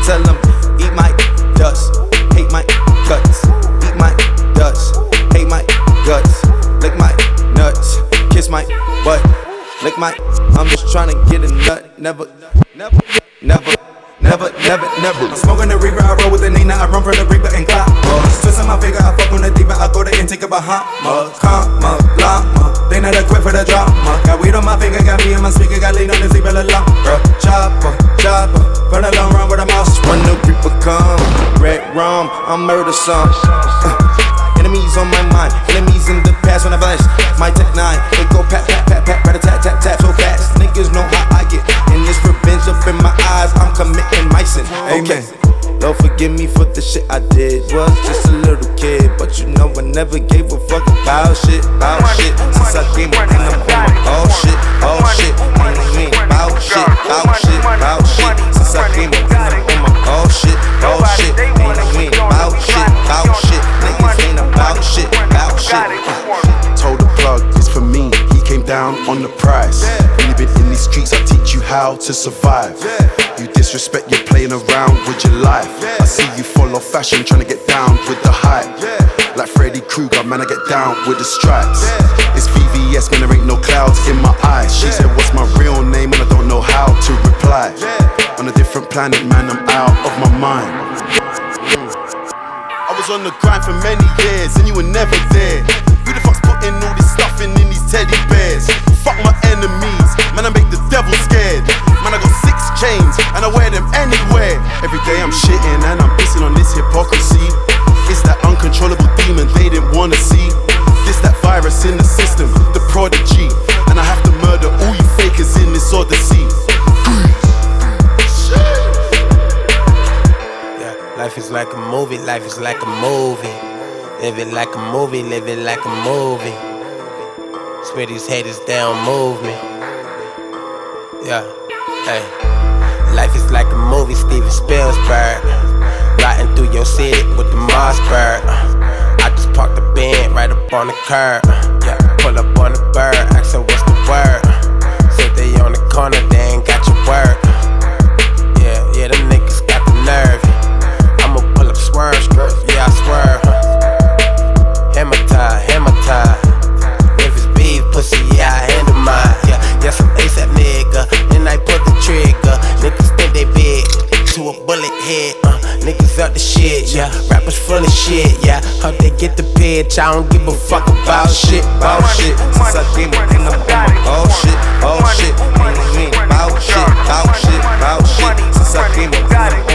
tell them, eat my dust, hate my guts. Eat my dust, hate my guts. Lick my nuts, kiss my butt. Lick my, I'm just tryna get a nut. Never. I'm smoking the reaper, I roll with the Nina, I run for the reaper and clock. Twisting my finger, I fuck on the deeper, I go to and take a Bahama. Comma, llama, they not equipped for the drama. Got weed on my finger, got me in my speaker, got lean on the zebra lumber. Chopper, burn a long run with a mouse. When the reaper come, red rum, I'll murder some. Enemies on my mind, enemies in the past when I blast. My tech 9, they go pat, rat-a-tat, so fast. Niggas know how I get, and this revenge up in my eyes, I'm committing my sin. Okay, Lord forgive me for the shit I did. Was just a little kid, but you know I never gave a fuck about shit. Since I came up in the home, oh shit, about shit. Since I came up in the home, oh shit, about shit. Niggas ain't about shit. Told the plug, it's for me. He came down on the price. When you been in these streets, I teach you how to survive. You disrespect, you're playing around with your life. I see you follow fashion, trying to get down with the hype. Like Freddy Krueger, man, I get down with the stripes. It's VVS, man, there ain't no clouds in my eyes. She said, what's my real name? And I don't know how to reply. On a different planet, man, I'm out of my mind. I was on the grind for many years, and you were never there. Who the fuck's putting all this stuff in these teddy bears? Fuck my enemies, man, I make the devil scared. Man, I got 6 chains, and I wear them anywhere. Every day I'm shitting, and I'm pissing on this hypocrisy. It's that uncontrollable demon they didn't wanna see. This that virus in the system, the prodigy. And I have to murder all you fakers in this odyssey. Life is like a movie, life is like a movie. Live it like a movie, live it like a movie. Swear these haters, they don't move me. Yeah, hey. Life is like a movie, Steven Spielberg. Riding through your city with the Mossberg. I just parked the Benz right up on the curb. Yeah, pull up on the bird, ask her what's the word. Said they on the corner, they ain't got your word. Yeah, them niggas got the nerve. I'ma pull up swerve, yeah, I swerve. Hammer time. If it's beef, pussy, yeah, I handle mine. Yeah, some ASAP nigga, and I pull the trigger. Niggas think they big, to a bullet head. Niggas up the shit, yeah. Rappers full of shit, yeah. How they get the pitch, I don't give a fuck about shit. Since I came up in the home, oh shit. Ain't about shit. Since I came up in the